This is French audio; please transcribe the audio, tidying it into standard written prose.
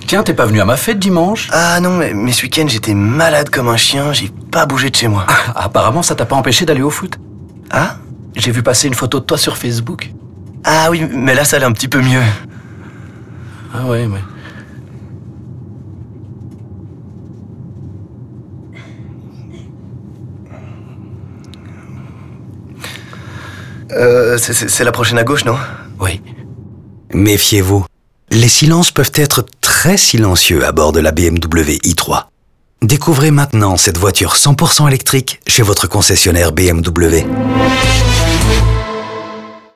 Tiens, t'es pas venu à ma fête dimanche? Ah non, mais ce week-end, j'étais malade comme un chien, j'ai pas bougé de chez moi. Apparemment, ça t'a pas empêché d'aller au foot. Ah? J'ai vu passer une photo de toi sur Facebook. Ah oui, mais là, ça allait un petit peu mieux. Ah ouais. C'est la prochaine à gauche, non? Oui. Méfiez-vous, les silences peuvent être très silencieux à bord de la BMW i3. Découvrez maintenant cette voiture 100% électrique chez votre concessionnaire BMW.